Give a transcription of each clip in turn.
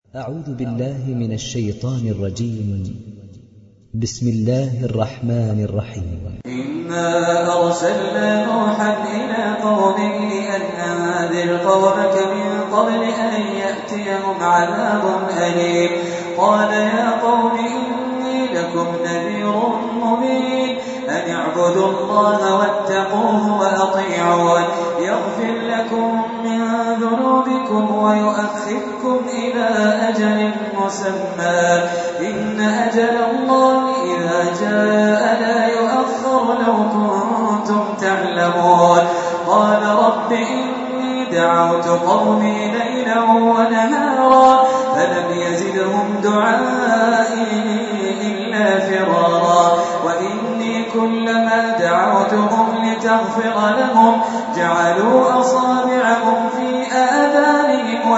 أعوذ بالله من الشيطان الرجيم. بسم الله الرحمن الرحيم. إنا أرسلنا نوحا إلى قومه أن أنذر قومك من قبل أن يأتيهم عذاب أليم. قال يا قوم إني لكم نذير مبين أن اعبدوا الله واتقوه وأطيعون يغفر لكم من ذنوبكم ويؤخركم إلى أجل مسمى إن أجل الله إذا جاء لا يؤخر لو كنتم تعلمون. قال رب إني دعوت قومي ليلا ونهارا فلم يزدهم دعائي إلا فرارا وإني كلما دعوتهم لتغفر لهم جعلوا أصابعهم في آذانهم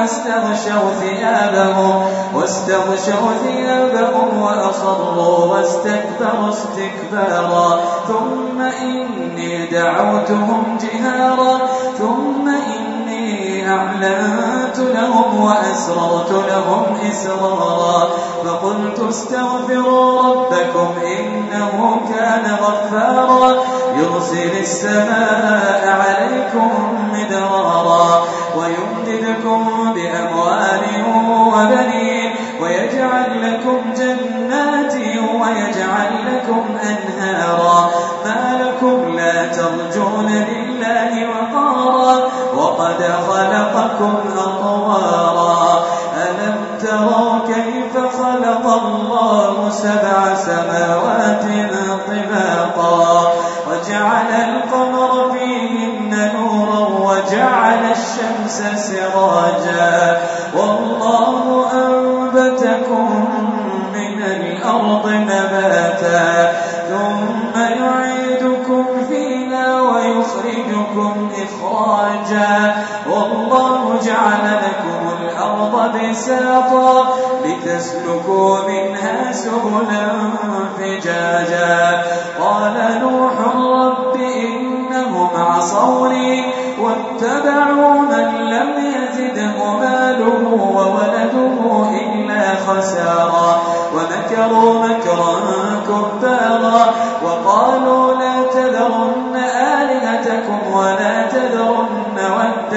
واستغشوا ثيابهم وأصروا واستكبروا استكبارا ثم إني دعوتهم جهارا ثم إني أعلنت لهم وأسررت لهم إسرارا فقلت استغفروا ربكم إنه كان غفارا يرسل السماء عليكم مدرارا ويمددكم بأموال وبنين ويجعل لكم جنات ويجعل لكم أنهارا ما لكم لا ترجون لله وقارا وقد خلقكم أطوارا ألم تروا كيف خلق الله 7 سماوات طباقا وجعل القمر فيهن نورا وجعل الشمس سراجا والله أنبتكم من الأرض نباتا ثم يعيدكم فيها ويخرجكم إخراجا والله جعل لكم الأرض بساطا لتسلكوا منها سبلا فجاجا. قال نوح رب إنهم عصوني واتبعوا من لم يزده ماله وولده إلا خسارا ومكروا مكرا كبارا وقالوا لا تذرن آلهتكم ولا تذرن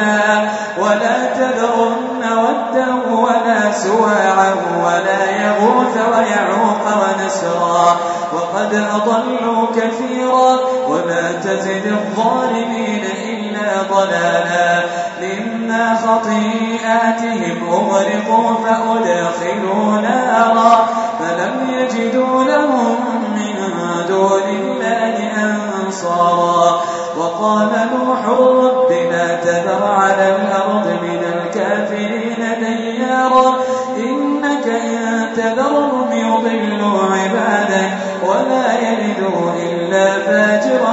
ودا ولا سواعا ولا يغوث ويعوق ونسرا وقد أضلوا كثيرا وما تزد الظالمين إلا ضلالا مما خطيئاتهم أغرقوا فأدخلوا نارا فلم يجدوا لهم من دون الله أنصارا. وقال نوح رب لا تذر على الأرض من الكافرين ديارا إنك إن تذرهم يضلوا عبادك ولا يلدوا إلا فاجرا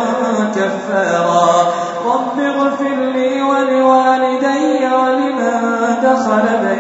كفارا. رب اغفر لي ولوالدي ولمن دخل